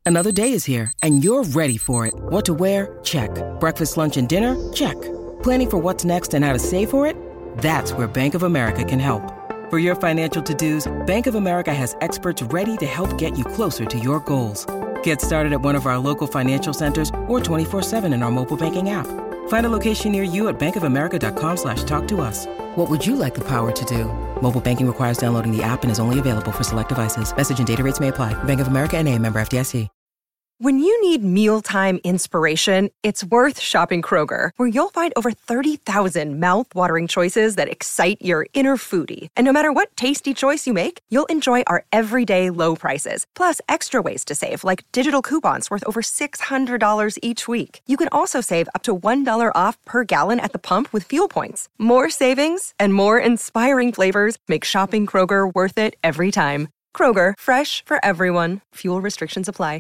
Another day is here, and you're ready for it. What to wear? Check. Breakfast, lunch, and dinner? Check. Planning for what's next and how to save for it? That's where Bank of America can help. For your financial to-dos, Bank of America has experts ready to help get you closer to your goals. Get started at one of our local financial centers or 24/7 in our mobile banking app. Find a location near you at bankofamerica.com/talktous. What would you like the power to do? Mobile banking requires downloading the app and is only available for select devices. Message and data rates may apply. Bank of America N.A., member FDIC. When you need mealtime inspiration, it's worth shopping Kroger, where you'll find over 30,000 mouth-watering choices that excite your inner foodie. And no matter what tasty choice you make, you'll enjoy our everyday low prices, plus extra ways to save, like digital coupons worth over $600 each week. You can also save up to $1 off per gallon at the pump with fuel points. More savings and more inspiring flavors make shopping Kroger worth it every time. Kroger, fresh for everyone. Fuel restrictions apply.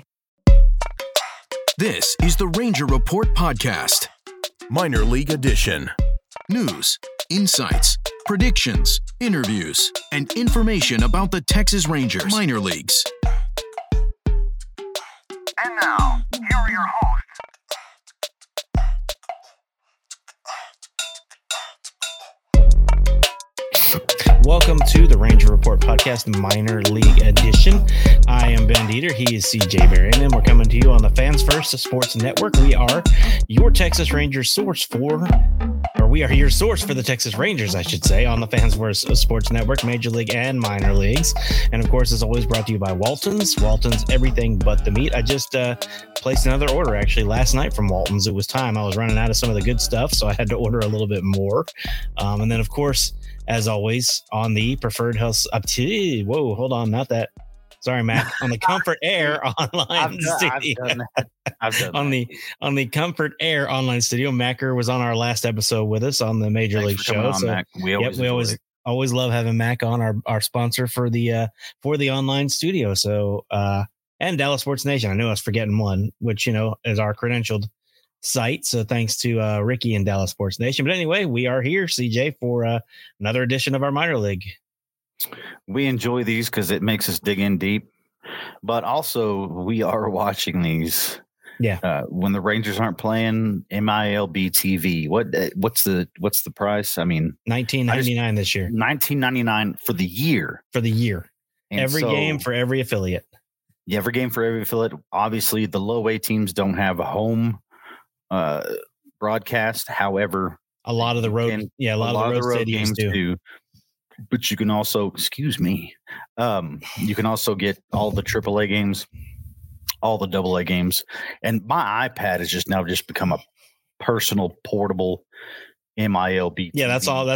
This is the Ranger Report Podcast, Minor League Edition. News, insights, predictions, interviews, and information about the Texas Rangers minor leagues. And now, here are your hosts. Welcome to the Ranger Report Podcast, Minor League Edition. I am Ben Dieter. He is CJ Berrien, and we're coming to you on the Fans First Sports Network. We are your Texas Rangers source we are your source for the Texas Rangers, I should say, on the Fans First Sports Network, Major League and Minor Leagues. And of course, as always, brought to you by Walton's. Walton's, everything but the meat. I just placed another order actually last night from Walton's. It was time. I was running out of some of the good stuff, so I had to order a little bit more. And then, of course, as always, on the preferred health, whoa, hold on, not that. Sorry, Mac. On the Comfort Air online studio. I've done that. On the Comfort Air online studio, Macker was on our last episode with us on the Major League show. So Mac. We always love having Mac on, our sponsor for the online studio. So and Dallas Sports Nation. I knew I was forgetting one, which is our credentialed site. So thanks to Ricky and Dallas Sports Nation. But anyway, we are here, CJ, for another edition of our minor league. We enjoy these because it makes us dig in deep, but also we are watching these. Yeah. When the Rangers aren't playing, MILB TV. What's the price? I mean, $19.99 this year. $19.99 for the year. And every game for every affiliate. Yeah, every game for every affiliate. Obviously, the low A teams don't have a home broadcast. However, a lot of the road, a lot of the road games do. But you can also, you can also get all the AAA games, all the AA games. And my iPad has just become a personal portable MILB. Yeah, that's all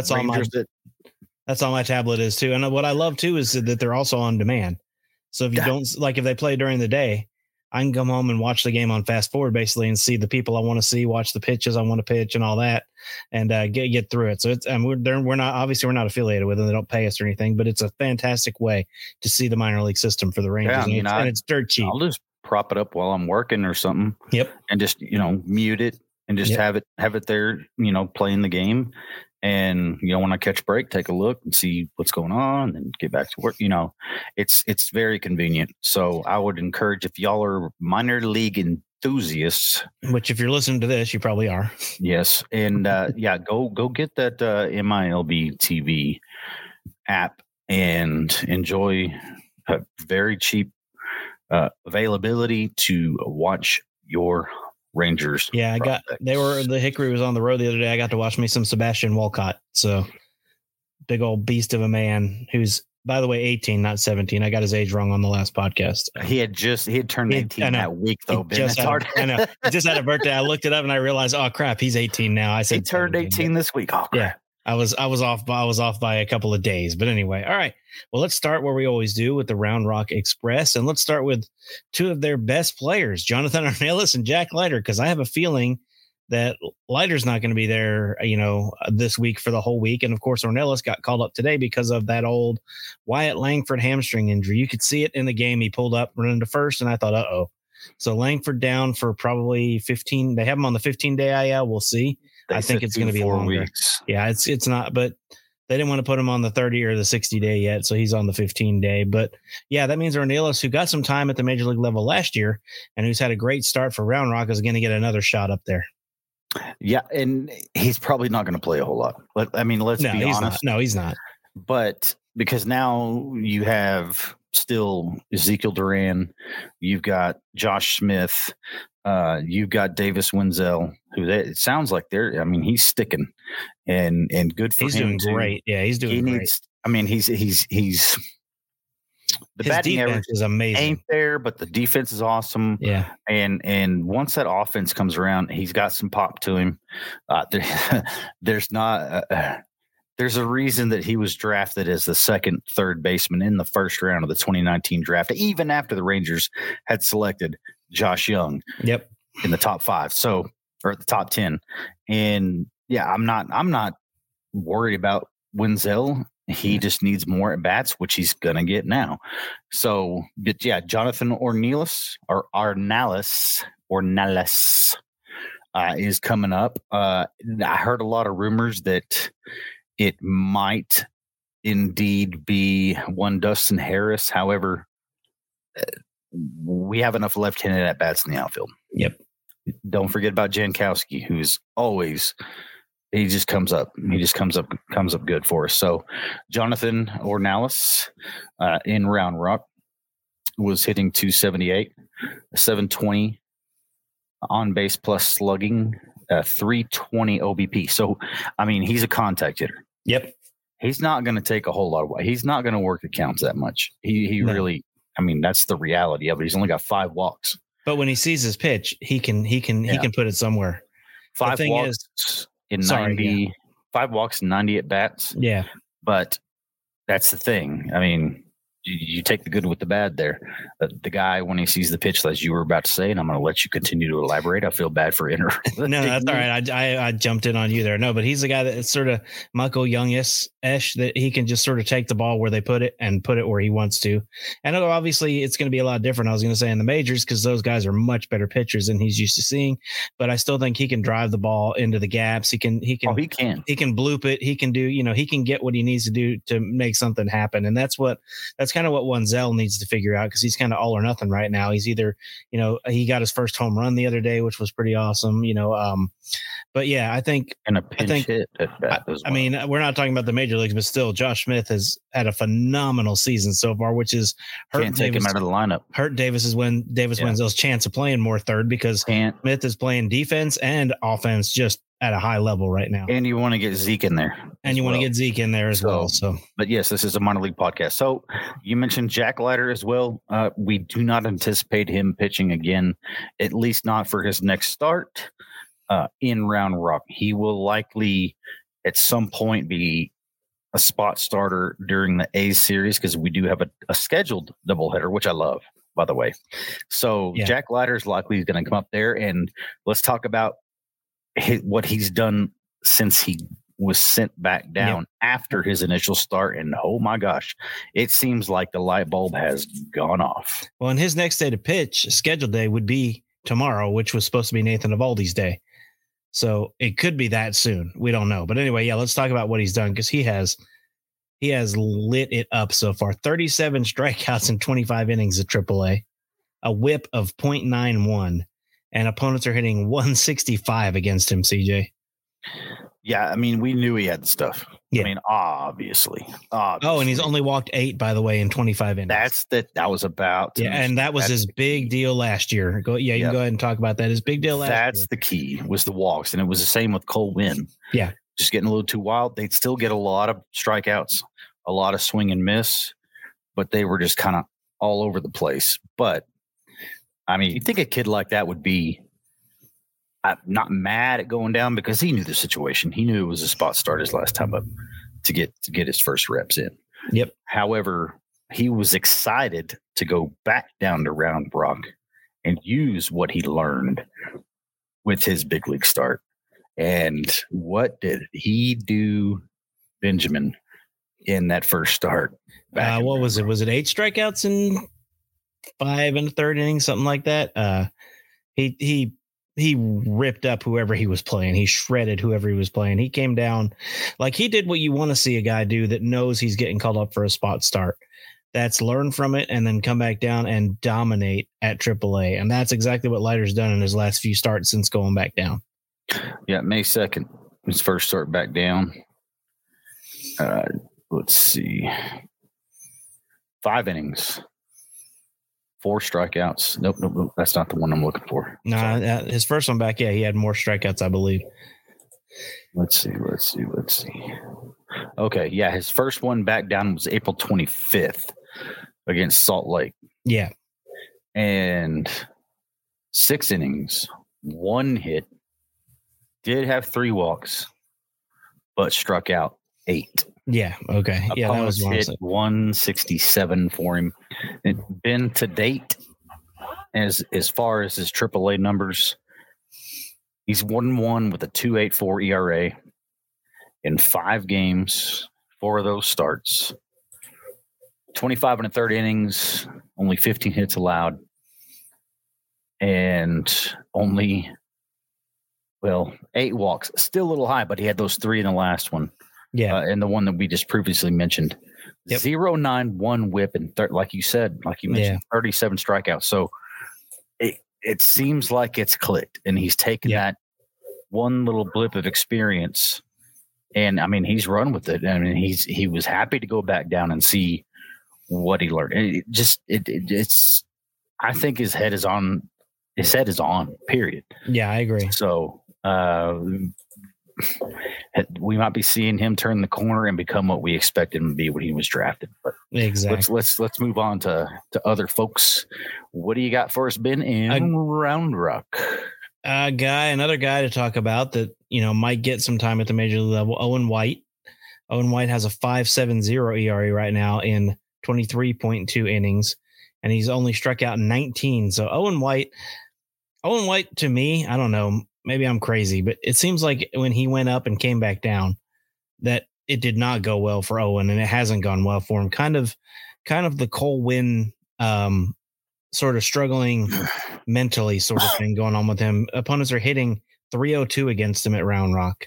my tablet is too. And what I love too is that they're also on demand. So if you don't if they play during the day, I can come home and watch the game on fast forward basically and see the people I want to see, watch the pitches I want to pitch and all that, and get through it. So it's we're not affiliated with them. They don't pay us or anything, but it's a fantastic way to see the minor league system for the Rangers. Yeah, and it's dirt cheap. I'll just prop it up while I'm working or something. Yep. And just mute it and just have it there, playing the game. And, when I catch a break, take a look and see what's going on and get back to work. It's very convenient. So I would encourage, if y'all are minor league enthusiasts, which if you're listening to this, you probably are. Yes. And go get that MILB TV app and enjoy a very cheap availability to watch your Rangers. Yeah, the Hickory was on the road the other day. I got to watch me some Sebastian Walcott. So big old beast of a man who's, by the way, 18, not 17. I got his age wrong on the last podcast. He had turned 18 that week though. I know. He just had a birthday. I looked it up and I realized, oh crap, he's 18 now. I said he turned 18 this week. Oh crap. Yeah. I was off by a couple of days, but anyway. All right. Well, let's start where we always do with the Round Rock Express, and let's start with two of their best players, Jonathan Ornelas and Jack Leiter, because I have a feeling that Leiter's not going to be there, this week for the whole week. And of course, Ornelas got called up today because of that old Wyatt Langford hamstring injury. You could see it in the game. He pulled up running to first, and I thought, uh-oh. So Langford down for probably 15. They have him on the 15-day IL. We'll see. I think it's going to be 4 weeks. Yeah, it's not, but They didn't want to put him on the 30 or the 60 day yet, so he's on the 15 day. But yeah, that means Ornelas, who got some time at the major league level last year and who's had a great start for Round Rock, is going to get another shot up there. Yeah, and he's probably not going to play a whole lot. I mean, let's be honest. No, he's not. But because now you have still Ezekiel Duran, you've got Josh Smith, you've got Davis Wenzel, who it sounds like he's sticking and good for him. He's doing great. Yeah, he's doing great. He's the His batting defense average is amazing. Ain't there, but the defense is awesome. Yeah. And once that offense comes around, he's got some pop to him. There's a reason that he was drafted as the second, third baseman in the first round of the 2019 draft, even after the Rangers had selected Josh Young. Yep. In the top 5. Or the top 10. And yeah, I'm not worried about Wenzel. He just needs more at bats, which he's going to get now. So, but yeah, Jonathan Ornelas is coming up. I heard a lot of rumors that it might indeed be one Dustin Harris. However, we have enough left-handed at bats in the outfield. Yep. Don't forget about Jankowski, who's always he just comes up good for us. So Jonathan Ornelas in Round Rock was hitting 278, 720 on base plus slugging, 320 OBP. So I mean, he's a contact hitter. Yep. He's not going to take a whole lot of. He's not going to work the counts that much. He really. I mean, that's the reality of it. He's only got 5 walks. But when he sees his pitch, he can put it somewhere. 5 walks in 90. 5 walks and 90 at bats. Yeah. But that's the thing. I mean, you take the good with the bad there. The guy, when he sees the pitch, as you were about to say, and I'm going to let you continue to elaborate. I feel bad for No, that's all right. I jumped in on you there. No, but he's the guy that's sort of Michael Youngish, that he can just sort of take the ball where they put it and put it where he wants to. And obviously it's going to be a lot different, I was going to say, in the majors, because those guys are much better pitchers than he's used to seeing. But I still think he can drive the ball into the gaps. He can bloop it. He can do, he can get what he needs to do to make something happen. And that's kind of what Wenzel needs to figure out, because he's kind of all or nothing right now. He's either, he got his first home run the other day, which was pretty awesome, but yeah, I think, and a pinch hit at bat as well. I mean, we're not talking about the major leagues, but still, Josh Smith has had a phenomenal season so far, which is can't take him out of the lineup. Hurt Davis Wenzel's chance of playing more third, because Smith is playing defense and offense just at a high level right now. And you want to get Zeke in there. And you want to get Zeke in there as well. So, but yes, this is a minor league podcast. So you mentioned Jack Leiter as well. We do not anticipate him pitching again, at least not for his next start in Round Rock. He will likely at some point be a spot starter during the A's series, because we do have a scheduled doubleheader, which I love, by the way. So yeah. Jack Leiter is likely going to come up there, and let's talk about what he's done since he was sent back down after his initial start. And oh my gosh, it seems like the light bulb has gone off. Well, and his next day to pitch, scheduled day, would be tomorrow, which was supposed to be Nathan Eovaldi's day. So it could be that soon. We don't know. But anyway, yeah, let's talk about what he's done, because he has lit it up so far. 37 strikeouts in 25 innings at AAA, a whip of .91. And opponents are hitting 165 against him, CJ. Yeah, I mean, we knew he had the stuff. Yeah. I mean, obviously. Oh, and he's only walked 8, by the way, in 25 innings. That was about. Yeah, and that was his big deal last year. You can go ahead and talk about that. His big deal last year. That's the key, was the walks. And it was the same with Cole Winn. Yeah. Just getting a little too wild. They'd still get a lot of strikeouts, a lot of swing and miss, but they were just kind of all over the place. But I mean, you think a kid like that would be not mad at going down, because he knew the situation. He knew it was a spot start his last time up to get his first reps in. Yep. However, he was excited to go back down to Round Rock and use what he learned with his big league start. And what did he do, Benjamin, in that first start? What was it? Was it 8 strikeouts in 5 1/3 innings, something like that? He he ripped up whoever he was playing. He shredded whoever he was playing. He came down like he did what you want to see a guy do that knows he's getting called up for a spot start. That's learn from it and then come back down and dominate at AAA. And that's exactly what Leiter's done in his last few starts since going back down. Yeah, May 2nd, his first start back down. Let's see. 5 innings. 4 strikeouts. Nope. That's not the one I'm looking for. No, his first one back, he had more strikeouts, I believe. Let's see. Okay, yeah, his first one back down was April 25th against Salt Lake. Yeah. And 6 innings, 1 hit, did have 3 walks, but struck out 8. Yeah, okay. Yeah, that was hit 167 for him. It's been to date, as far as his AAA numbers, he's 1-1 with a 2.84 ERA in 5 games, 4 of those starts. 25 and a third innings, only 15 hits allowed, and only 8 walks. Still a little high, but he had those 3 in the last one. Yeah, and the one that we just previously mentioned. 0.91 whip and like you mentioned, 37 strikeouts. So it seems like it's clicked, and he's taken that one little blip of experience, and I mean he's run with it. I mean he was happy to go back down and see what he learned. And it's I think his head is on. His head is on. Period. Yeah, I agree. So. We might be seeing him turn the corner and become what we expected him to be when he was drafted. But exactly. Let's move on to other folks. What do you got for us, Ben, in Round Rock? Another guy to talk about that might get some time at the major league level. Owen White. Owen White has a 5.70 ERA right now in 23.2 innings, and he's only struck out 19. So Owen White to me, I don't know. Maybe I'm crazy, but it seems like when he went up and came back down, that it did not go well for Owen, and it hasn't gone well for him. Kind of the Cole Winn sort of struggling mentally sort of thing going on with him. Opponents are hitting 302 against him at Round Rock.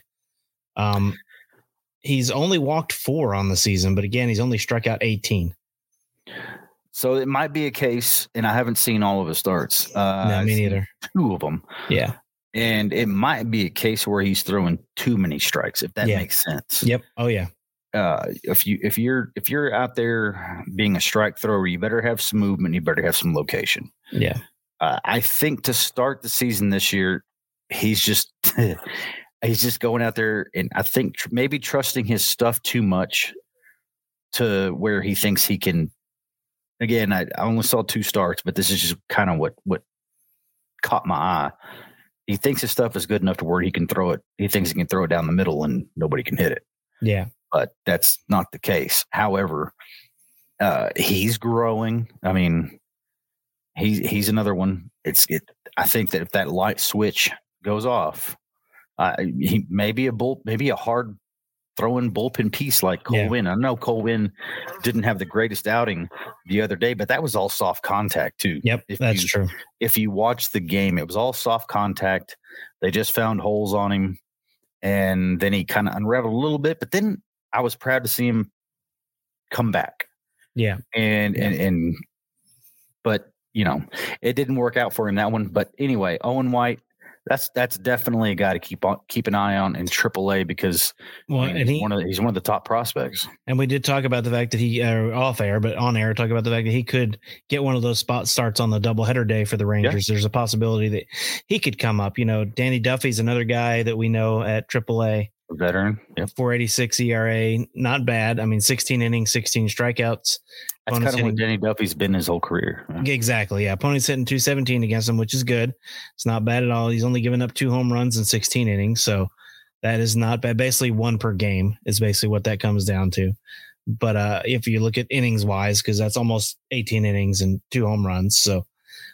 He's only walked 4 on the season, but again, he's only struck out 18. So it might be a case, and I haven't seen all of his starts. No, me neither. 2 of them. Yeah. And it might be a case where he's throwing too many strikes, if that makes sense. Yep. Oh yeah. If you're out there being a strike thrower, you better have some movement. You better have some location. Yeah. I think to start the season this year, he's just going out there, and I think maybe trusting his stuff too much to where he thinks he can. Again, I only saw 2 starts, but this is just kind of what caught my eye. He thinks his stuff is good enough to where he can throw it. He thinks he can throw it down the middle and nobody can hit it. Yeah. But that's not the case. However, he's growing. I mean, he's another one. I think that if that light switch goes off, he maybe a hard throwing bullpen piece like Cole Winn. I know Cole Winn didn't have the greatest outing the other day, but that was all soft contact too. Yep, that's true. If you watch the game, it was all soft contact. They just found holes on him, and then he kind of unraveled a little bit. But then I was proud to see him come back. Yeah, but it didn't work out for him that one. But anyway, Owen White. That's definitely a guy to keep an eye on in AAA because he's one of the top prospects. And we did talk about the fact that he off air, but on air, talk about the fact that he could get one of those spot starts on the doubleheader day for the Rangers. Yeah. There's a possibility that he could come up. Danny Duffy's another guy that we know at AAA. A veteran. Yep. 4.86 ERA, not bad. I mean, 16 innings, 16 strikeouts. That's kind of what Danny Duffy's been his whole career. Exactly. Yeah. Opponent's hitting 217 against him, which is good. It's not bad at all. He's only given up 2 home runs in 16 innings. So that is not bad. Basically 1 per game is basically what that comes down to. But if you look at innings wise, because that's almost 18 innings and 2 home runs. So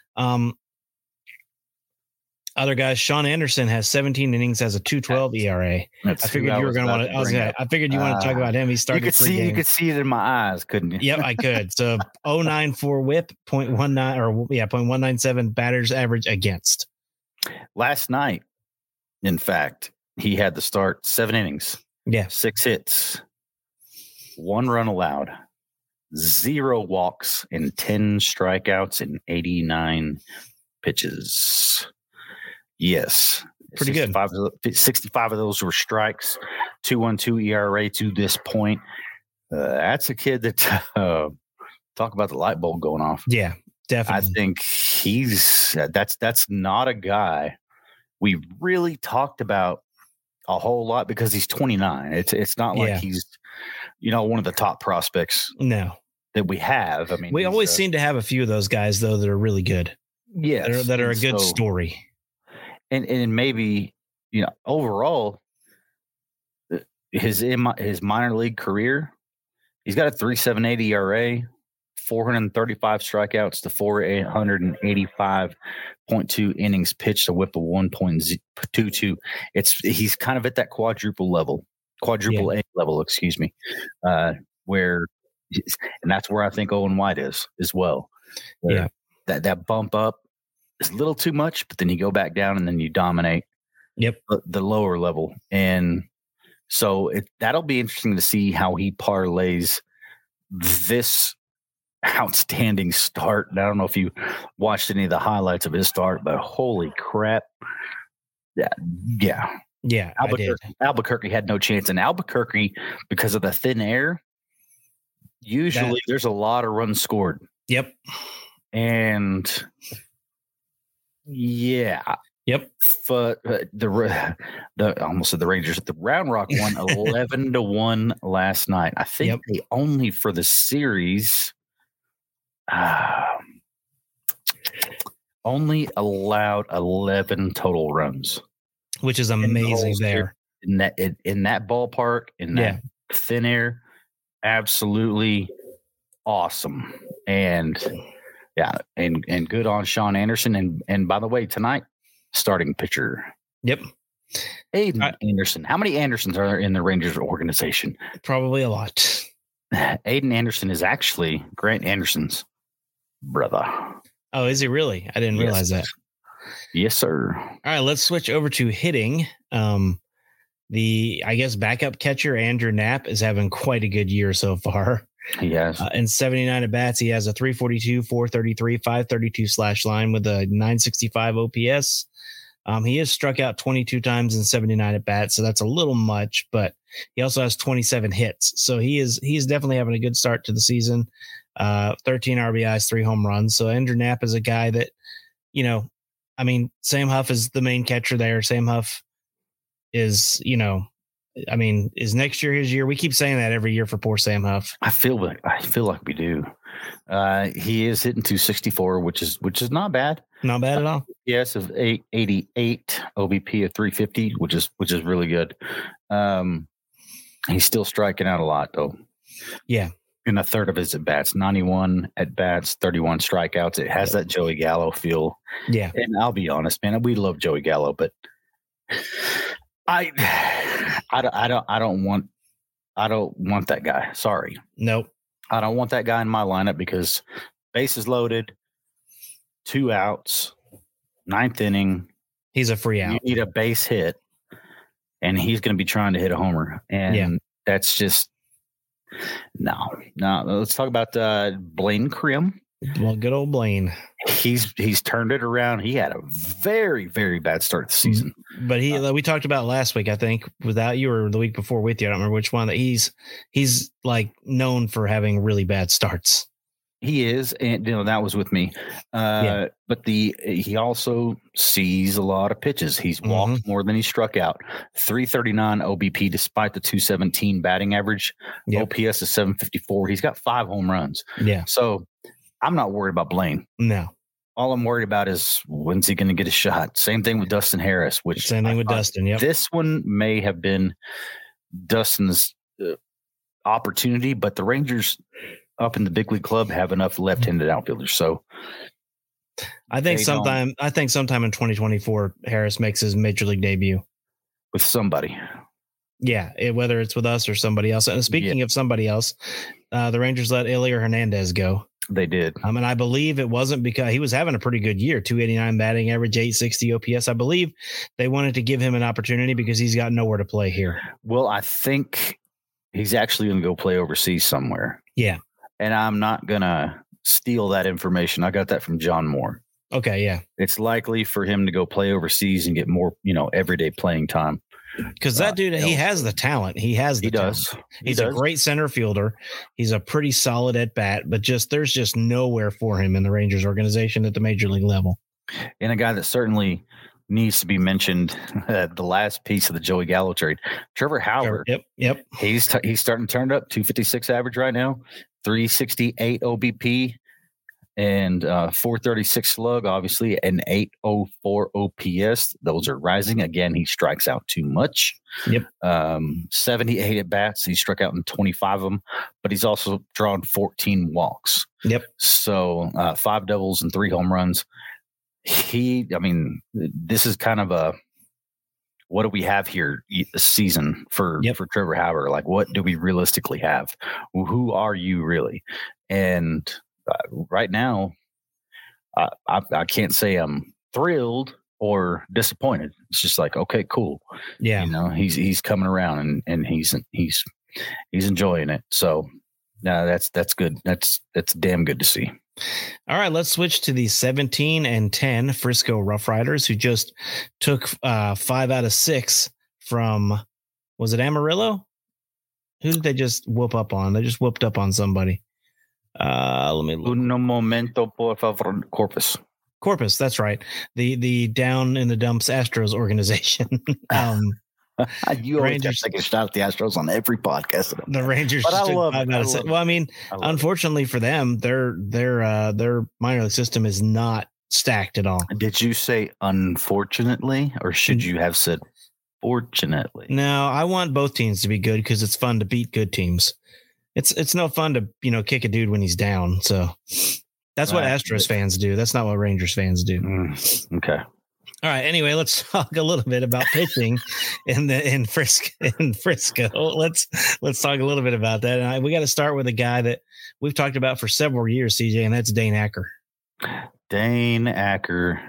other guys, Sean Anderson has 17 innings, has a 2.12 ERA. I figured you were going to want to. I figured you want to talk about him. He started. You could see it in my eyes, couldn't you? Yep, I could. So 0.94 WHIP, 0.19 0.197 batters average against. Last night, in fact, he had to start 7 innings. Yeah. 6 hits, 1 run allowed, 0 walks, and 10 strikeouts in 89 pitches. Yes. Pretty good. 65 of those were strikes, 2.12 ERA to this point. That's a kid that talk about the light bulb going off. Yeah, definitely. I think that's not a guy we really talked about a whole lot because he's 29. It's not like he's one of the top prospects. No, that we have. I mean, we always seem to have a few of those guys though that are really good. Yes, that are a good story. And maybe overall his minor league career, he's got a 3.78 ERA, 435 strikeouts to 485.2 innings pitched, a whip of 1.22. He's kind of at that quadruple A level, excuse me, where, and that's where I think Owen White is as well. Yeah, that bump up is a little too much, but then you go back down and then you dominate. Yep, the lower level, and so that'll be interesting to see how he parlays this outstanding start. And I don't know if you watched any of the highlights of his start, but holy crap. Yeah. Albuquerque had no chance. And Albuquerque, because of the thin air, usually there's a lot of runs scored. Yep. And yeah. Yep. But the almost said the Rangers, the Round Rock won 11-1 last night. I think they only for the series only allowed 11 total runs, which is amazing there in that ballpark, in that thin air. Absolutely awesome. And and good on Sean Anderson. And by the way, tonight, starting pitcher. Yep. Aiden Anderson. How many Andersons are there in the Rangers organization? Probably a lot. Aiden Anderson is actually Grant Anderson's brother. Oh, is he really? I didn't realize that. Yes, sir. All right, let's switch over to hitting. I guess backup catcher Andrew Knapp is having quite a good year so far. He has. In 79 at bats, he has a 342, 433, 532 slash line with a 965 OPS. He has struck out 22 times in 79 at bats, so that's a little much, but he also has 27 hits. So he's definitely having a good start to the season. 13 RBIs, 3 home runs. So Andrew Knapp is a guy that, Sam Huff is the main catcher there. Sam Huff is, is next year his year? We keep saying that every year for poor Sam Huff. I feel like we do. He is hitting 264, which is not bad. Not bad at all. Yes, of 888 OBP of 350, which is really good. He's still striking out a lot though. Yeah. In a third of his at bats, 91 at bats, 31 strikeouts. It has that Joey Gallo feel. Yeah. And I'll be honest, man, we love Joey Gallo, but I don't want that guy. Sorry. Nope. I don't want that guy in my lineup because bases loaded, 2 outs, 9th inning. He's a free out. You need a base hit, and he's going to be trying to hit a homer. And that's just no. Let's talk about Blaine Crim. Well, good old Blaine. He's turned it around. He had a very, very bad start to the season. But we talked about last week, I think, without you or the week before with you. I don't remember which one, that he's like known for having really bad starts. He is, and that was with me. But he also sees a lot of pitches. He's walked more than he struck out. 339 OBP despite the 217 batting average. Yep. OPS is 754. He's got 5 home runs. Yeah. So I'm not worried about Blaine. No. All I'm worried about is when's he going to get a shot. Same thing with Dustin Harris. Same thing with Dustin. Yep. This one may have been Dustin's opportunity, but the Rangers up in the big league club have enough left-handed outfielders. So I think sometime in 2024, Harris makes his major league debut with somebody. Yeah, whether it's with us or somebody else. And speaking of somebody else, the Rangers let Elier Hernandez go. They did. And I believe it wasn't because he was having a pretty good year, 289 batting average, 860 OPS. I believe they wanted to give him an opportunity because he's got nowhere to play here. Well, I think he's actually going to go play overseas somewhere. Yeah. And I'm not going to steal that information. I got that from John Moore. Okay, yeah. It's likely for him to go play overseas and get more, everyday playing time. Because that dude, he has the talent. He has the talent. He's a great center fielder. He's a pretty solid at bat, but there's just nowhere for him in the Rangers organization at the major league level. And a guy that certainly needs to be mentioned, the last piece of the Joey Gallo trade, Trevor Howard. Yep. He's starting to turn it up. 256 average right now, 368 OBP. And 436 slug, obviously, and 804 OPS. Those are rising. Again, he strikes out too much. Yep. 78 at bats. He struck out in 25 of them, but he's also drawn 14 walks. Yep. So 5 doubles and 3 home runs. This is kind of a what do we have here this season for Trevor Howard? Like, what do we realistically have? Who are you really? And right now, I can't say I'm thrilled or disappointed. It's just like, okay, cool. Yeah, he's coming around and he's enjoying it. So, no, that's good. That's damn good to see. All right, let's switch to the 17-10 Frisco Rough Riders, who just took 5 out of 6 from, was it Amarillo? Who did they just whoop up on? They just whooped up on somebody. Let me look. Un momento, por favor. Corpus, that's right. The down in the dumps Astros organization. You always have to take a shot at the Astros on every podcast. The Rangers, but I love it. Well, I mean, unfortunately for them, their minor league system is not stacked at all. Did you say unfortunately, or should you have said fortunately? No, I want both teams to be good because it's fun to beat good teams. It's no fun to kick a dude when he's down. So that's what Astros fans do. That's not what Rangers fans do. Okay. All right. Anyway, let's talk a little bit about pitching in Frisco. Let's talk a little bit about that. And we got to start with a guy that we've talked about for several years, CJ, and that's Dane Acker. Dane Acker.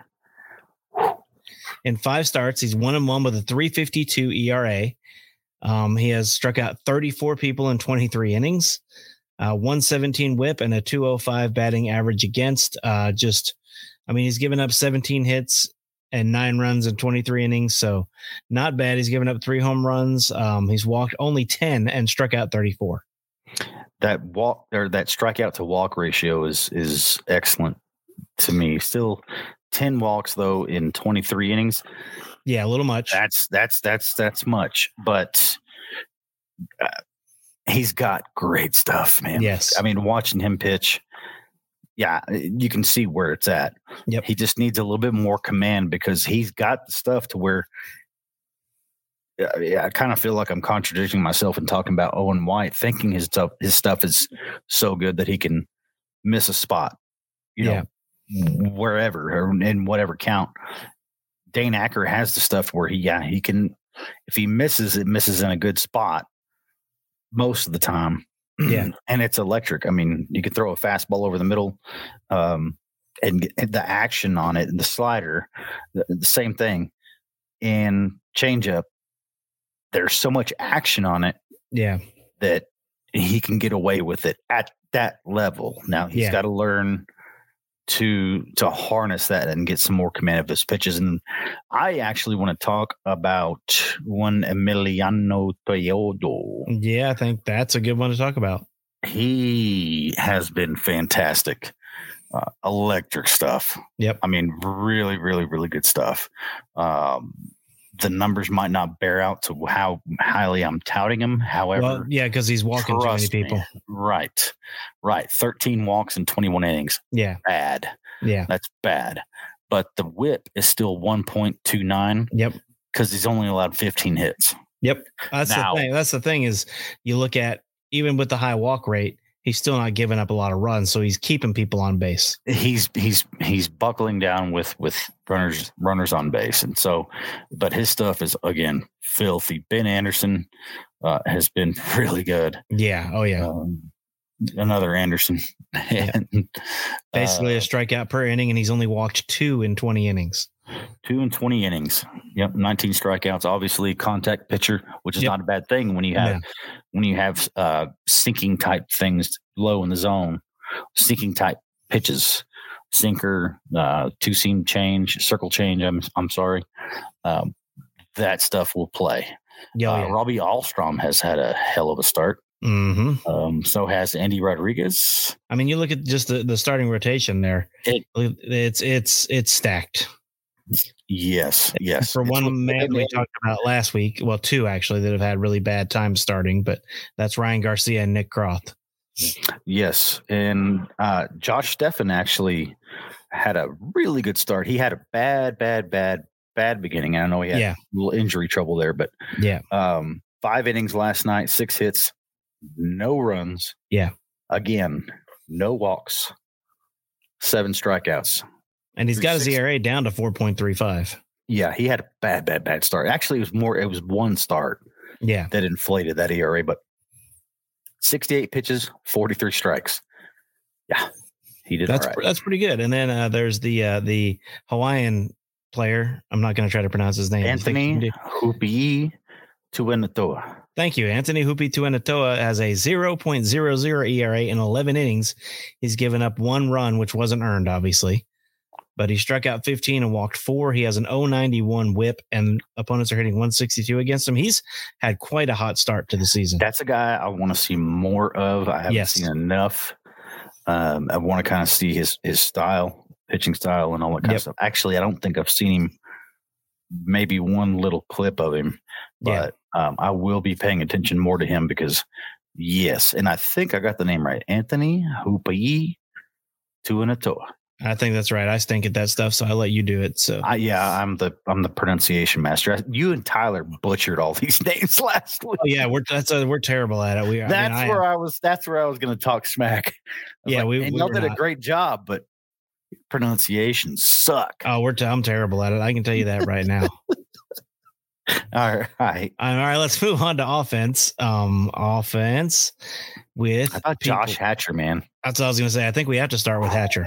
In 5 starts, he's 1-1 with a 3.52 ERA. He has struck out 34 people in 23 innings, 117 whip and a 205 batting average against. He's given up 17 hits and 9 runs in 23 innings. So not bad. He's given up 3 home runs. He's walked only 10 and struck out 34. That strikeout to walk ratio is excellent to me. Still 10 walks though in 23 innings. Yeah, a little much. That's much, but he's got great stuff, man. Yes. I mean, watching him pitch, yeah, you can see where it's at. Yep. He just needs a little bit more command because he's got the stuff to where I kind of feel like I'm contradicting myself and talking about Owen White, thinking his stuff is so good that he can miss a spot, wherever or in whatever count. Dane Acker has the stuff where he can, if he misses, it misses in a good spot most of the time. Yeah. And it's electric. I mean, you can throw a fastball over the middle and the action on it, and the slider, the same thing. And changeup, there's so much action on it. Yeah. That he can get away with it at that level. Now he's got to learn to harness that and get some more command of his pitches. And I actually want to talk about one Emiliano Teodo. Yeah, I think that's a good one to talk about. He has been fantastic. Electric stuff. Yep. I mean, really, really, really good stuff. The numbers might not bear out to how highly I'm touting him. However, because he's walking too many people. Me. Right. 13 walks in 21 innings. Yeah. Bad. Yeah. That's bad. But the whip is still 1.29. Yep. Because he's only allowed 15 hits. Yep. That's the thing. That's the thing is you look at, even with the high walk rate, he's still not giving up a lot of runs, so he's keeping people on base. He's buckling down with runners on base, and so, but his stuff is again filthy. Ben Anderson has been really good. Yeah. Oh yeah. Another Anderson. And, basically a strikeout per inning, and he's only walked 2 in 20 innings. 2 in 20 innings. Yep, 19 strikeouts. Obviously, contact pitcher, which is not a bad thing when you have sinking type things low in the zone, sinking type pitches, sinker, 2-seam change, circle change. I'm sorry, that stuff will play. Robbie Alstrom has had a hell of a start. Mm-hmm. So has Andy Rodriguez. I mean, you look at just the starting rotation there. It's stacked. Yes. For one man we talked about last week, well, 2 actually that have had really bad time starting, but that's Ryan Garcia and Nick Croft. Yes, and Josh Steffen actually had a really good start. He had a bad beginning. I know he had a little injury trouble there, but 5 innings last night, 6 hits, no runs. Yeah. Again, no walks, 7 strikeouts. And he's got his ERA down to 4.35. Yeah, he had a bad start. Actually, it was one start that inflated that ERA, but 68 pitches, 43 strikes. Yeah, he did all right. That's pretty good. And then there's the Hawaiian player. I'm not going to try to pronounce his name. Anthony Hupi Tuianotoa. Thank you. Anthony Hupi Tuianotoa has a 0.00 ERA in 11 innings. He's given up 1 run, which wasn't earned, obviously. But he struck out 15 and walked 4. He has an 0.91 whip, and opponents are hitting 162 against him. He's had quite a hot start to the season. That's a guy I want to see more of. I haven't seen enough. I want to kind of see his style, pitching style, and all that kind of stuff. Actually, I don't think I've seen him. Maybe one little clip of him, but I will be paying attention more to him because, and I think I got the name right. Anthony Hupi Tuianotoa. I think that's right. I stink at that stuff, so I let you do it. So I'm the pronunciation master. You and Tyler butchered all these names last week. Oh, yeah, we're terrible at it. That's where I was going to talk smack. Y'all did a great job, but pronunciations suck. Oh, I'm terrible at it. I can tell you that right now. All right. Let's move on to offense. Offense with Josh Hatcher, man. That's what I was going to say. I think we have to start with Hatcher.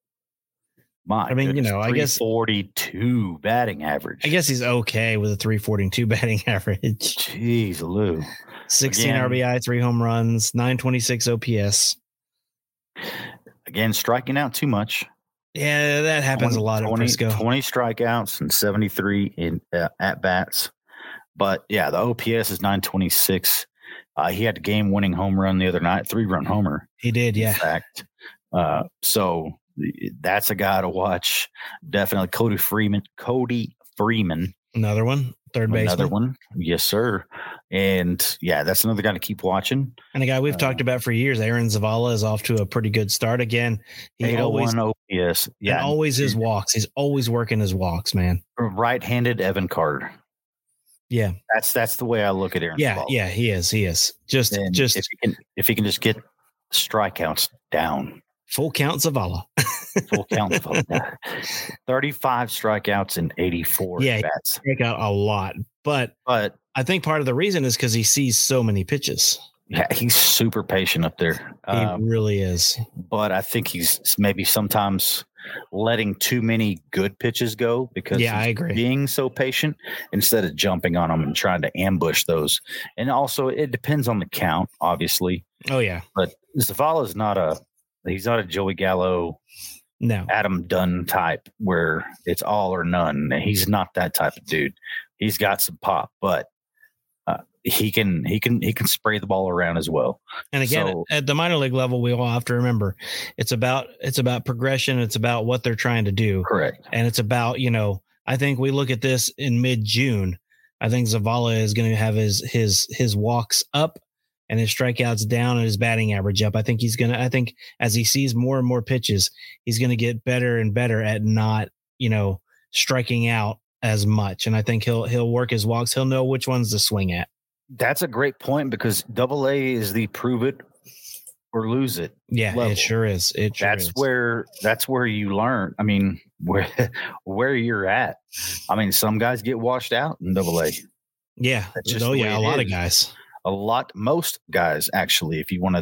I guess 342 batting average. I guess he's okay with a 342 batting average. Jeez, Lou. 16 RBI, 3 home runs, 926 OPS. Again, striking out too much. Yeah, that happens a lot at Frisco. 20 strikeouts and 73 in at bats. But yeah, the OPS is 926. He had a game-winning home run the other night, 3-run homer. He did, yeah. In fact, so that's a guy to watch. Definitely Cody Freeman. Another one, third baseman. Another one. Yes, sir. And yeah, that's another guy to keep watching. And a guy we've talked about for years, Aaron Zavala, is off to a pretty good start again. He always OPS. Yeah. And always his walks. He's always working his walks, man. Right-handed Evan Carter. Yeah. That's the way I look at Aaron Zavala. Yeah, he is. Just if he can just get strikeouts down. Full count Zavala. Full count Zavala. 35 strikeouts and 84 bats. Strike out a lot. But I think part of the reason is because he sees so many pitches. Yeah, he's super patient up there. He really is. But I think he's maybe sometimes letting too many good pitches go because I agree. Being so patient instead of jumping on them and trying to ambush those. And also, it depends on the count, obviously. Oh, yeah. But Zavala is he's not a Joey Gallo, Adam Dunn type where it's all or none. He's not that type of dude. He's got some pop, but he can spray the ball around as well. And again, at the minor league level, we all have to remember it's about progression. It's about what they're trying to do. Correct. And it's about, I think we look at this in mid-June. I think Zavala is going to have his walks up and his strikeouts down and his batting average up. I think as he sees more and more pitches, he's going to get better and better at not, striking out as much. And I think he'll work his walks. He'll know which ones to swing at. That's a great point because AA is the prove it or lose it. Yeah, level. It sure is. That's where you learn. I mean, where you're at. I mean, some guys get washed out in AA. Yeah. A lot of guys. most guys actually, if you want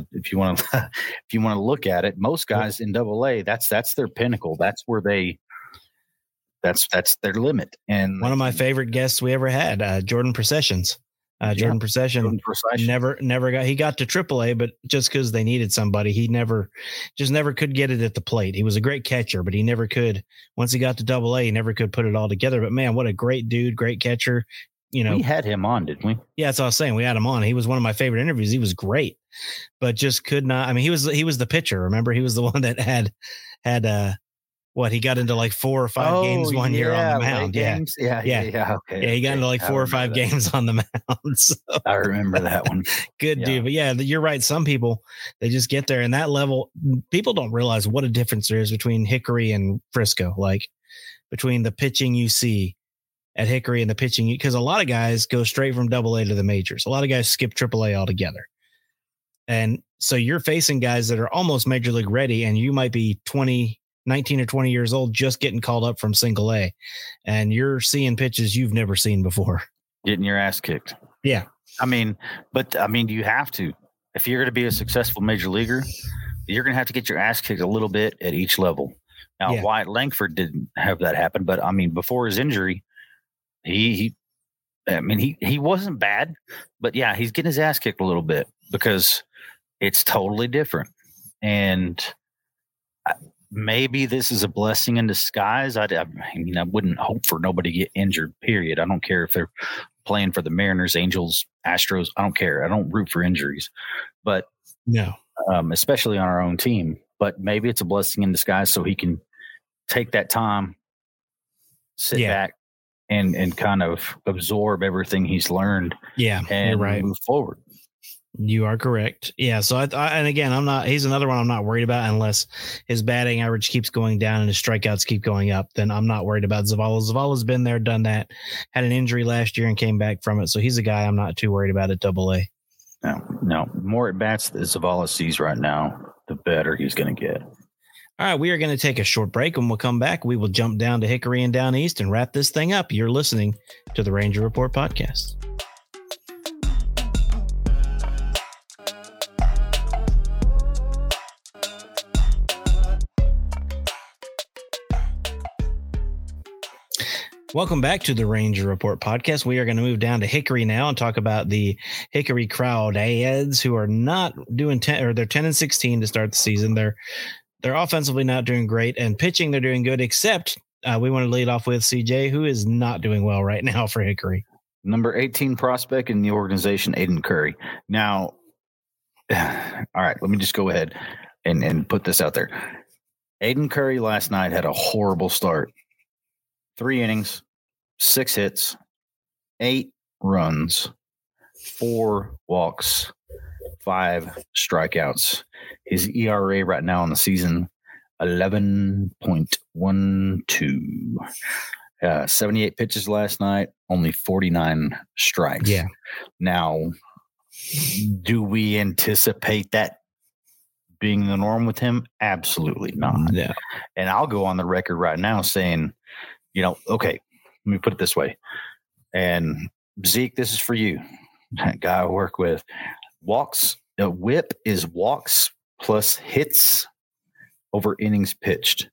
to look at it, most guys in AA, that's their pinnacle. That's where that's their limit. And one of my favorite guests we ever had, Jordan Processions. Jordan Procession never got to AAA, but just because they needed somebody, he never could get it at the plate. He was a great catcher, but he never could. Once he got to AA, he never could put it all together. But man, what a great dude, great catcher. You know, we had him on, didn't we? Yeah, that's what I was saying. We had him on. He was one of my favorite interviews. He was great, but just could not. I mean, he was the pitcher. Remember, he was the one that had he got into like 4 or 5 games one year on the mound. Yeah. Okay. He got into like 4 or 5 games on the mound. So. I remember that one. Good dude. But yeah, you're right. Some people, they just get there, and that level, people don't realize what a difference there is between Hickory and Frisco, like between the pitching you see at Hickory and the pitching, because a lot of guys go straight from AA to the majors. A lot of guys skip AAA altogether. And so you're facing guys that are almost major league ready, and you might be 19 or 20 years old, just getting called up from single A, and you're seeing pitches you've never seen before. Getting your ass kicked. Yeah. You have to. If you're going to be a successful major leaguer, you're going to have to get your ass kicked a little bit at each level. Now, Wyatt Langford didn't have that happen, but before his injury, he wasn't bad, but yeah, he's getting his ass kicked a little bit because it's totally different. And maybe this is a blessing in disguise. I wouldn't hope for nobody to get injured, period. I don't care if they're playing for the Mariners, Angels, Astros. I don't care. I don't root for injuries, but no, especially on our own team. But maybe it's a blessing in disguise so he can take that time, sit back and kind of absorb everything he's learned. Yeah. And you're right. Move forward. You are correct. Yeah. So and again, he's another one I'm not worried about unless his batting average keeps going down and his strikeouts keep going up. Then I'm not worried about Zavala. Zavala's been there, done that, had an injury last year and came back from it. So he's a guy I'm not too worried about at AA. No, more at bats that Zavala sees right now, the better he's going to get. All right. We are going to take a short break. When we'll come back, we will jump down to Hickory and down east and wrap this thing up. You're listening to the Ranger Report podcast. Welcome back to the Ranger Report podcast. We are going to move down to Hickory now and talk about the Hickory Crawdads, who are not doing 10, or they're 10-16 to start the season. They're offensively not doing great, and pitching they're doing good. Except we want to lead off with CJ, who is not doing well right now for Hickory. Number 18 prospect in the organization, Aiden Curry. Now, all right, let me just go ahead and put this out there. Aiden Curry last night had a horrible start. 3 innings, 6 hits, 8 runs, 4 walks, 5 strikeouts. His ERA right now in the season, 11.12. 78 pitches last night, only 49 strikes. Yeah. Now, do we anticipate that being the norm with him? Absolutely not. Yeah. And I'll go on the record right now saying, okay, let me put it this way. And Zeke, this is for you, that guy I work with. Walks, the whip is walks plus hits over innings pitched.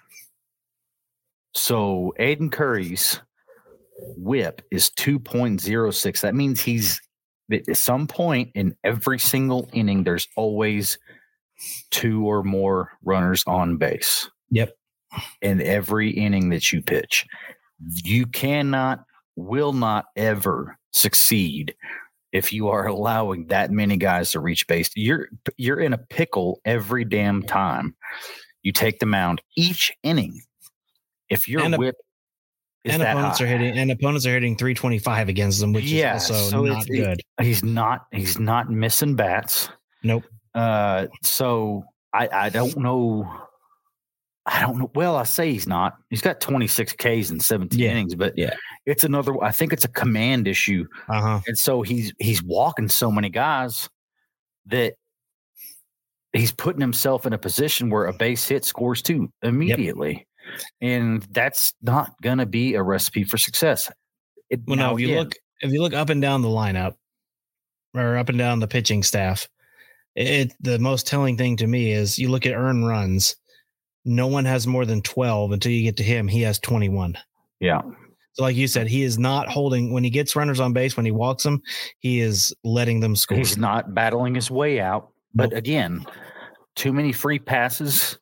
So Aiden Curry's whip is 2.06. That means he's at some point in every single inning, there's always 2 or more runners on base. Yep. In every inning that you pitch, you will not ever succeed if you are allowing that many guys to reach base. You're in a pickle every damn time you take the mound each inning. If your whip is and that opponents high. Opponents are hitting 325 against them, which is also not good. He's not missing bats. Nope. So I don't know. Well, I say he's not. He's got 26 Ks in 17 innings, but it's another. I think it's a command issue, and so he's walking so many guys that he's putting himself in a position where a base hit scores 2 immediately, and that's not going to be a recipe for success. If you look up and down the lineup, or up and down the pitching staff. The most telling thing to me is you look at earned runs. No one has more than 12 until you get to him. He has 21. Yeah. So like you said, he is not holding when he gets runners on base, when he walks them, he is letting them score. He's not battling his way out. But again, too many free passes.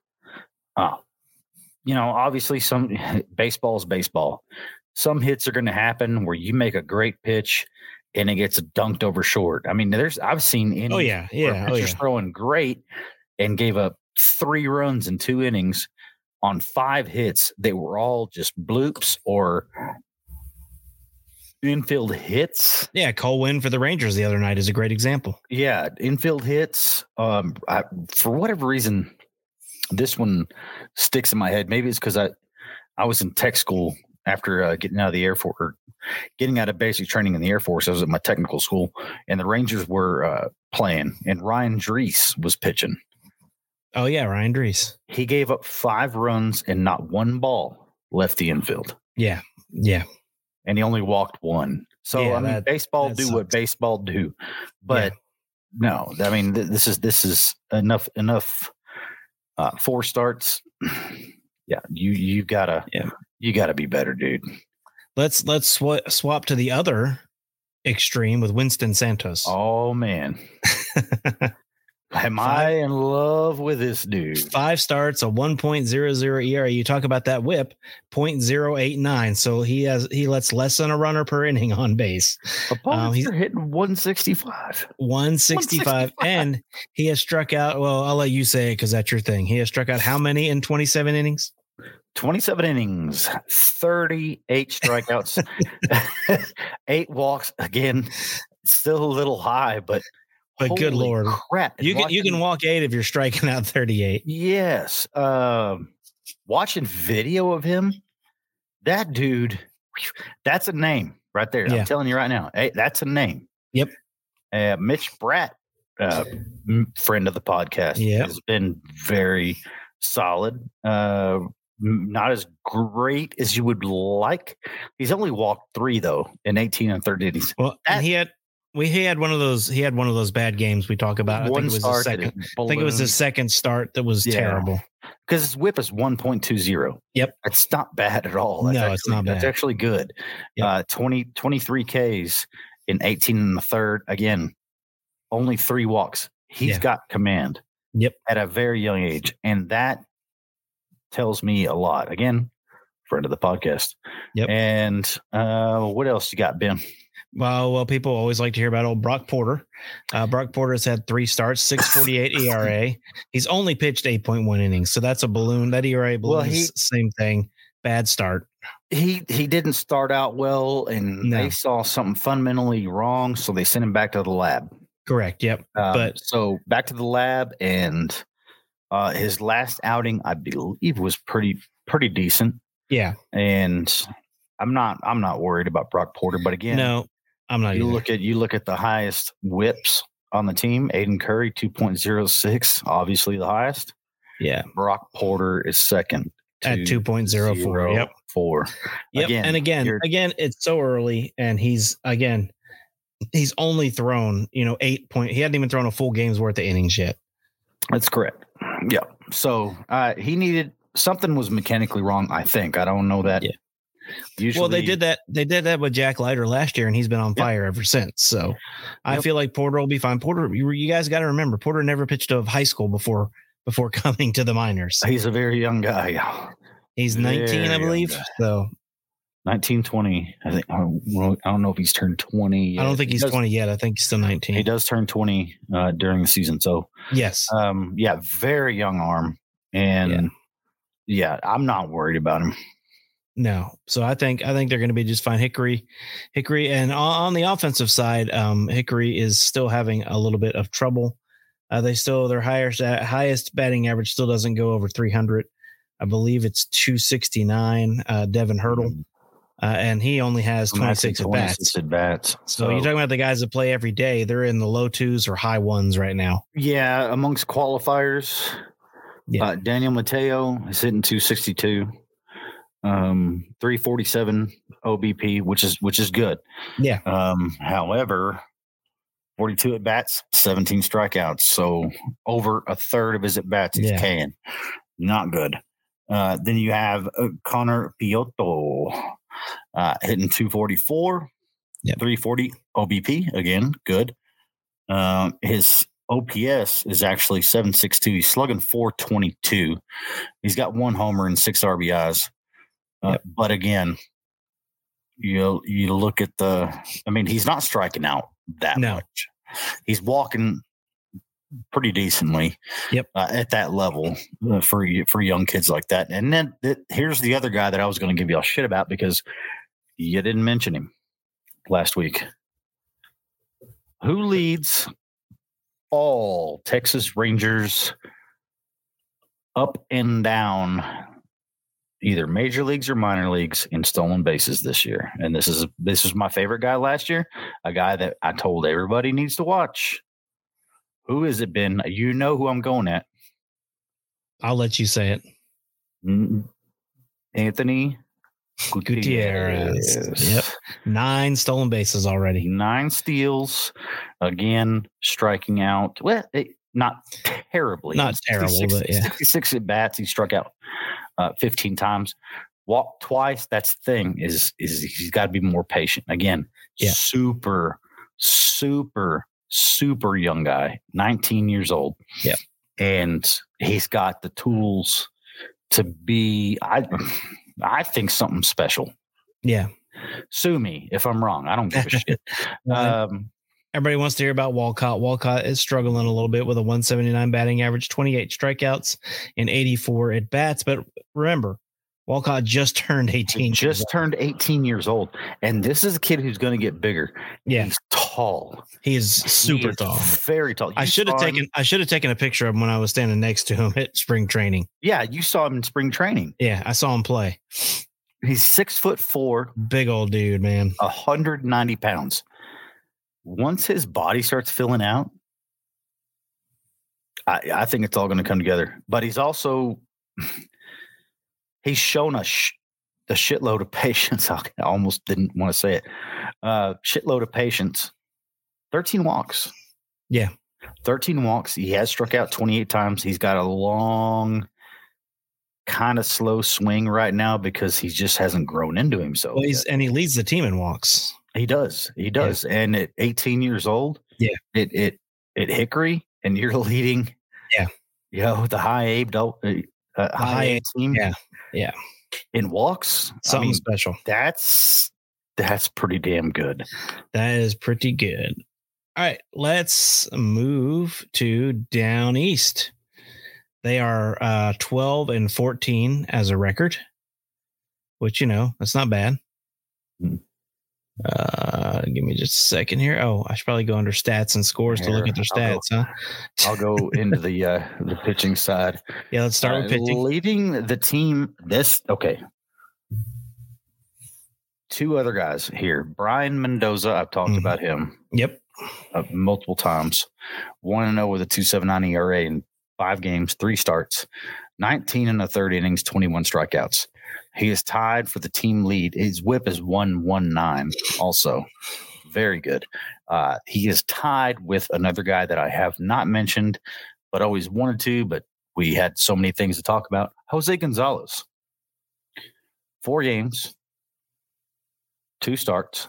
Obviously baseball is baseball. Some hits are going to happen where you make a great pitch and it gets dunked over short. I mean, I've seen pitchers throwing great and gave up 3 runs in 2 innings on 5 hits. They were all just bloops or infield hits. Yeah, Cole Winn for the Rangers the other night is a great example. Yeah, infield hits. For whatever reason, this one sticks in my head. Maybe it's because I was in tech school after getting out of the Air Force, or getting out of basic training in the Air Force. I was at my technical school, and the Rangers were playing, and Ryan Drees was pitching. Oh, yeah, Ryan Drees. He gave up 5 runs and not 1 ball left the infield. Yeah, yeah. And he only walked 1. So, yeah, baseball do what baseball do. But, no, I mean, this is enough 4 starts. Yeah, you gotta be better, dude. Let's swap to the other extreme with Winston Santos. Oh man, am I in love with this dude? 5 starts, a 1.00 ERA. You talk about that WHIP, 0.089. So he lets less than a runner per inning on base. Opponents are hitting 165. 165, and he has struck out. Well, I'll let you say it because that's your thing. He has struck out how many in 27 innings? 27 innings, 38 strikeouts, 8 walks. Again, still a little high, but good Lord, crap! You can walk 8 if you're striking out 38. Yes. Watching video of him, that dude, that's a name right there. Yeah. I'm telling you right now, hey, that's a name. Yep. Mitch Bratt, friend of the podcast, has been very solid. Not as great as you would like. He's only walked 3 though in 18 and 30 innings. Well, and he had one of those bad games we talk about. I think it was his second start that was terrible. Because his WHIP is 1.20. Yep. It's not bad at all. It's not bad. That's actually good. Yep. 23 Ks in 18 and the third. Again, only 3 walks. He's got command. Yep. At a very young age. And that tells me a lot. Again, friend of the podcast. Yep. And what else you got, Ben? Well, people always like to hear about old Brock Porter. Brock Porter has had 3 starts, 6.48 ERA. He's only pitched 8.1 innings, so that's a balloon. That ERA balloon is same thing. Bad start. He didn't start out well, and they saw something fundamentally wrong, so they sent him back to the lab. Correct. Yep. So back to the lab, and his last outing, I believe, was pretty decent. Yeah. And I'm not worried about Brock Porter, but again, no, I'm not. You look at the highest WHIPs on the team. Aiden Curry 2.06, obviously the highest. Yeah. Brock Porter is second at 2.04. Yep. 4. Yep. Again, it's so early, and he's only thrown 8 point. He hadn't even thrown a full game's worth of innings yet. That's correct. Yeah. So he needed something was mechanically wrong. I think. I don't know that. Yeah. Usually, well, they did that with Jack Leiter last year, and he's been on fire ever since. So I feel like Porter will be fine. Porter, you guys got to remember, Porter never pitched out of high school before coming to the minors. He's a very young guy. He's 19, I believe. So 19, 20. I think. I don't know if he's turned 20 yet. I don't think he's 20 yet. I think he's still 19. He does turn 20 during the season. So yes. Very young arm, and I'm not worried about him. No. So I think they're going to be just fine. Hickory, and on the offensive side, Hickory is still having a little bit of trouble. Their highest batting average still doesn't go over 300. I believe it's 269. Devin Hurdle, and he only has 26 at bats. So you're talking about the guys that play every day. They're in the low 2s or high 1s right now. Yeah, amongst qualifiers, Daniel Mateo is hitting 262. 347 OBP, which is good. Yeah. However, 42 at bats, 17 strikeouts. So over a third of his at bats he's K'ing. Not good. Then you have Connor Piotto hitting 244, 340 OBP. Again, good. His OPS is actually 762. He's slugging 422. He's got 1 homer and 6 RBIs. But again, you look at he's not striking out that much. He's walking pretty decently at that level for young kids like that. And then here's the other guy that I was going to give y'all shit about because you didn't mention him last week. Who leads all Texas Rangers up and down either major leagues or minor leagues in stolen bases this year? And this is my favorite guy last year, a guy that I told everybody needs to watch. Who has it been? You know who I'm going at. I'll let you say it. Anthony Gutierrez. Yep. 9 stolen bases already. 9 steals. Again, striking out. Well, not terribly. Not terrible, but 66 at bats. He struck out 15 times. Walked twice. That's the thing is he's got to be more patient. Again, super, super, super young guy, 19 years old. Yeah. And he's got the tools to be, I think, something special. Yeah. Sue me if I'm wrong. I don't give a shit. Everybody wants to hear about Walcott. Walcott is struggling a little bit with a 179 batting average, 28 strikeouts, and 84 at bats. But remember, Walcott just turned 18. Turned 18 years old. And this is a kid who's going to get bigger. Yeah. He's tall. He is super tall. Very tall. I should have taken a picture of him when I was standing next to him at spring training. Yeah, you saw him in spring training. Yeah, I saw him play. He's 6'4", big old dude, man. 190 pounds. Once his body starts filling out, I think it's all going to come together. But he's also he's shown us the shitload of patience. I almost didn't want to say it. Shitload of patience. 13 walks. Yeah. 13 walks. He has struck out 28 times. He's got a long, kind of slow swing right now because he just hasn't grown into himself. Well, he leads the team in walks. He does. He does. Yeah. And at 18 years old, it Hickory, and you're leading. Yeah. The high A team. Yeah. Yeah. In walks. Something special. That's pretty damn good. That is pretty good. All right. Let's move to down east. They are 12-14 as a record, which, that's not bad. Give me just a second here. Oh, I should probably go under stats and scores to look at their stats, huh? I'll go into the pitching side. Yeah, let's start with pitching. Leading the team okay. 2 other guys here. Brian Mendoza, I've talked about him. Yep. Multiple times. 1-0 with a 2.79 ERA in 5 games, 3 starts, 19 in the 3rd innings, 21 strikeouts. He is tied for the team lead. His whip is 1.19 also. Very good. He is tied with another guy that I have not mentioned, but always wanted to, but we had so many things to talk about. Jose Gonzalez. 4 games, 2 starts,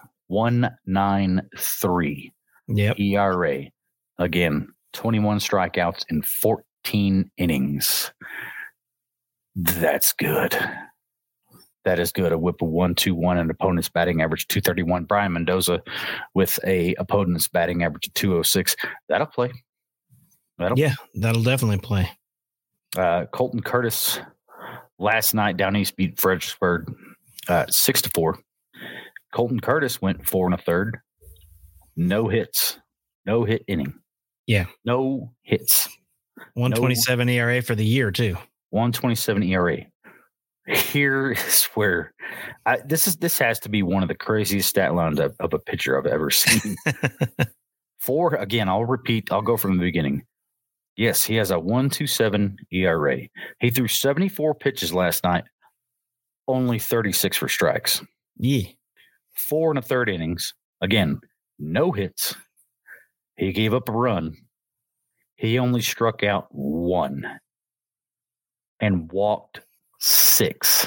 1.93 ERA. Again, 21 strikeouts in 14 innings. That's good. That is good. A whip of 1.21 and opponent's batting average 231. Brian Mendoza with a opponent's batting average of 206. That'll play. That'll definitely play. Colton Curtis last night down east beat Fredericksburg 6-4. Colton Curtis went 4 1/3. No hits. No hit inning. Yeah. No hits. 1.27 ERA for the year too. 1.27 ERA. Here is where this has to be one of the craziest stat lines of a pitcher I've ever seen. 4, again, I'll repeat. I'll go from the beginning. Yes, he has a 1.27 ERA. He threw 74 pitches last night, only 36 for strikes. Yeah. 4 1/3 innings. Again, no hits. He gave up a run. He only struck out 1 and walked 6.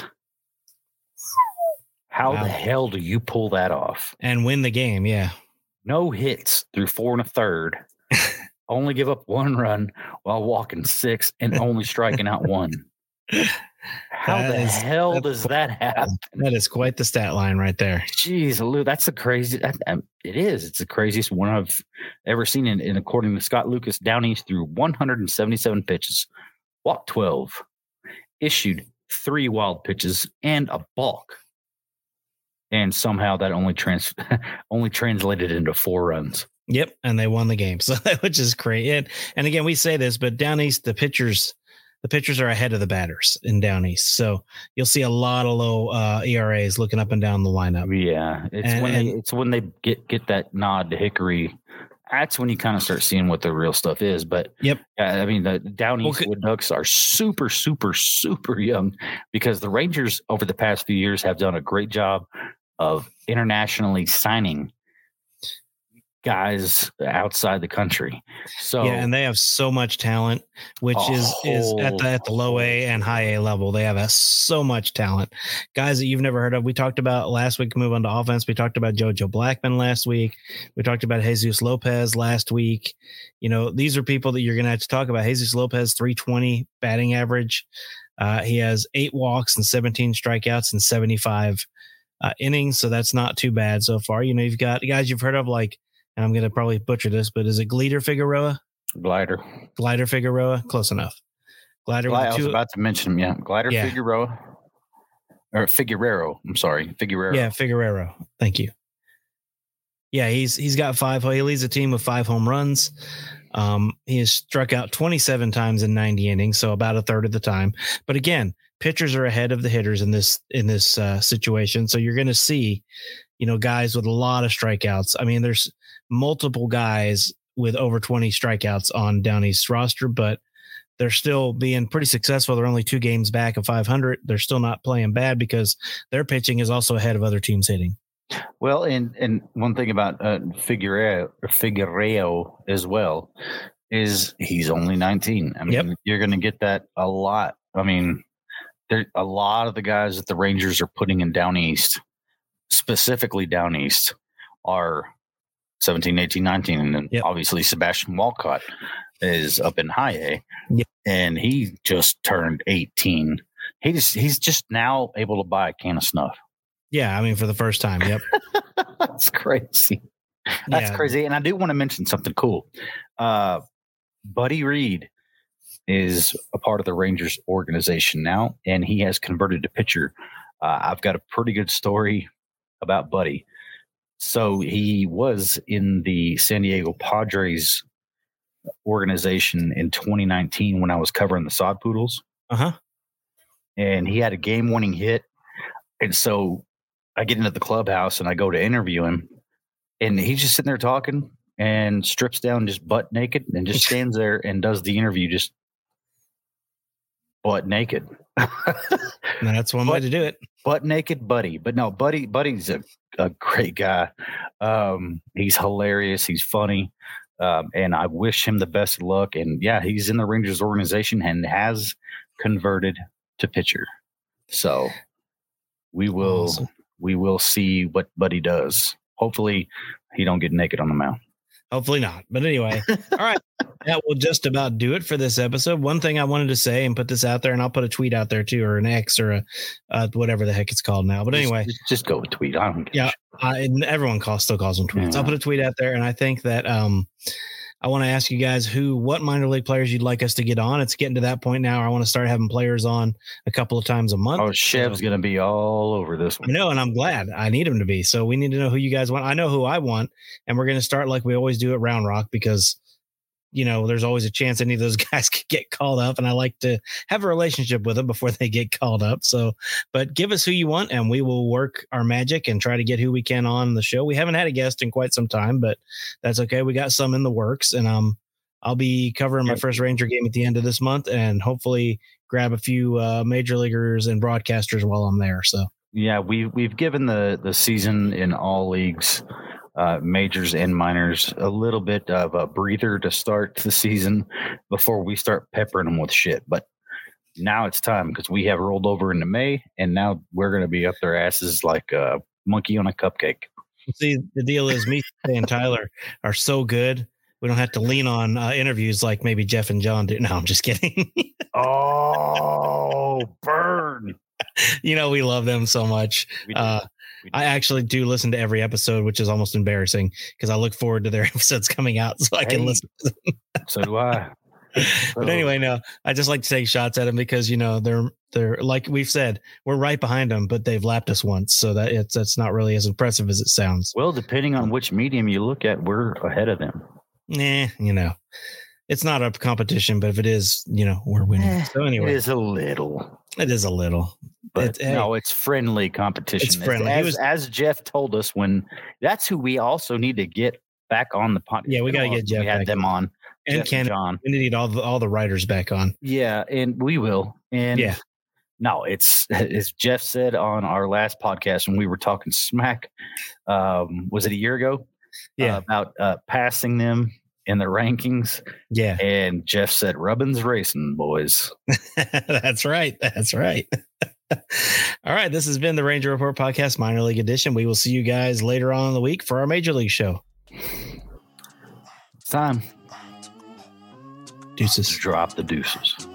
How the hell do you pull that off? And win the game, yeah. No hits through 4 1/3. Only give up 1 run while walking 6 and only striking out 1. How the hell does that happen? That is quite the stat line right there. Jeez, Lou, that's the craziest. It is. It's the craziest one I've ever seen. And according to Scott Lucas, Downey threw 177 pitches, walked 12, issued 3 wild pitches, and a balk. And somehow that only translated into 4 runs. Yep, and they won the game, so which is great. And again, we say this, but Down East, the pitchers are ahead of the batters in Down East, so you'll see a lot of low ERAs looking up and down the lineup. Yeah, it's when they get that nod to Hickory. That's when you kind of start seeing what the real stuff is. But yep, I mean the Down East Wood Ducks are super, super, super young because the Rangers over the past few years have done a great job of internationally signing guys outside the country. So yeah, and they have so much talent, which is at the low A and high A level. They have so much talent. Guys that you've never heard of. We talked about last week, move on to offense. We talked about JoJo Blackman last week. We talked about Jesus Lopez last week. You know, these are people that you're going to have to talk about. Jesus Lopez, 320 batting average. He has 8 walks and 17 strikeouts and 75 innings. So that's not too bad so far. You know, you've got guys you've heard of like, and I'm going to probably butcher this, but is it Glider Figueroa? Glider Figueroa. Close enough. Glider. I was about to mention him. Yeah. Glider Figueroa. Or Figueroa. I'm sorry. Figueroa. Yeah. Figueroa. Thank you. Yeah. He's got 5. He leads a team with 5 home runs. He has struck out 27 times in 90 innings. So about a third of the time. But again, pitchers are ahead of the hitters in this situation. So you're going to see, you know, guys with a lot of strikeouts. I mean, there's multiple guys with over 20 strikeouts on Down East's roster, but they're still being pretty successful. They're only 2 games back of 500. They're still not playing bad because their pitching is also ahead of other teams hitting. Well, and one thing about Figueroa as well is he's only 19. I mean, You're going to get that a lot. I mean, there a lot of the guys that the Rangers are putting in Down East, specifically Down East, are 17, 18, 19. And then obviously Sebastian Walcott is up in high A. Yep. And he just turned 18. He's just now able to buy a can of snuff. Yeah, I mean, for the first time. Yep. That's crazy. That's crazy. And I do want to mention something cool. Buddy Reed is a part of the Rangers organization now, and he has converted to pitcher. I've got a pretty good story about Buddy. So he was in the San Diego Padres organization in 2019 when I was covering the Sod Poodles. And he had a game-winning hit. And so I get into the clubhouse and I go to interview him, and he's just sitting there talking and strips down just butt naked and just stands there and does the interview just butt naked. That's one way to do it. Butt naked Buddy. But no, Buddy's a great guy. He's hilarious. He's funny. And I wish him the best of luck. And yeah, he's in the Rangers organization and has converted to pitcher. So we will see what Buddy does. Hopefully he don't get naked on the mound. Hopefully not. But anyway, all right. That will just about do it for this episode. One thing I wanted to say and put this out there, and I'll put a tweet out there too, or an X or a whatever the heck it's called now. But anyway, just go with tweet. I don't care. Everyone still calls them tweets. Yeah. I'll put a tweet out there, and I think that I want to ask you guys what minor league players you'd like us to get on. It's getting to that point now. I want to start having players on a couple of times a month. Oh, Chev's going to be all over this one. I know, and I'm glad. I need him to be. So we need to know who you guys want. I know who I want, and we're going to start like we always do at Round Rock because, you know, there's always a chance any of those guys could get called up, and I like to have a relationship with them before they get called up. So, but give us who you want, and we will work our magic and try to get who we can on the show. We haven't had a guest in quite some time, but that's okay. We got some in the works, and I'll be covering my first Ranger game at the end of this month, and hopefully grab a few major leaguers and broadcasters while I'm there. So yeah, we've given the season in all leagues majors and minors a little bit of a breather to start the season before we start peppering them with shit. But now it's time because we have rolled over into May, and now we're going to be up their asses like a monkey on a cupcake. See, the deal is me and Tyler are so good. We don't have to lean on interviews like maybe Jeff and John do. No, I'm just kidding. Oh, burn. We love them so much. I actually do listen to every episode, which is almost embarrassing because I look forward to their episodes coming out so I can listen to them. So do I. But anyway, no, I just like to take shots at them because, they're like we've said, we're right behind them, but they've lapped us once. So that's not really as impressive as it sounds. Well, depending on which medium you look at, we're ahead of them. It's not a competition, but if it is, we're winning. So anyway, it is a little. But it's friendly competition. It's friendly. As Jeff told us, when that's who we also need to get back on the podcast. Yeah, we got to get Jeff. We had them on. And Jeff and John. We need all the writers back on. Yeah, and we will. And yeah. No, it's as Jeff said on our last podcast when we were talking smack. Was it a year ago? Yeah, about passing them in the rankings. Yeah, and Jeff said, "Rubbin's racing, boys." That's right. All right, this has been the Ranger Report Podcast, Minor League Edition. We will see you guys later on in the week for our Major League show. It's time. Deuces. Drop the deuces.